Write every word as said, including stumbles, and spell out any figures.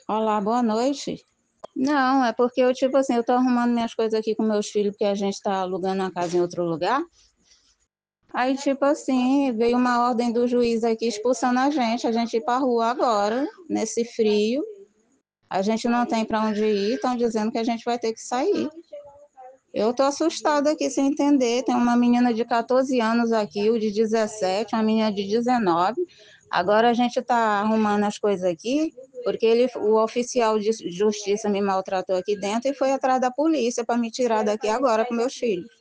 Olá, boa noite. Não, é porque eu, tipo assim, eu tô arrumando minhas coisas aqui com meus filhos, porque a gente tá alugando uma casa em outro lugar. Aí, tipo assim, veio uma ordem do juiz aqui expulsando a gente, a gente ir pra rua agora, nesse frio. A gente não tem para onde ir, estão dizendo que a gente vai ter que sair. Eu tô assustada aqui sem entender. Tem uma menina de quatorze anos aqui, o de dezessete, uma menina de dezenove. Agora a gente está arrumando as coisas aqui, porque ele, o oficial de justiça me maltratou aqui dentro e foi atrás da polícia para me tirar daqui agora com meus filhos.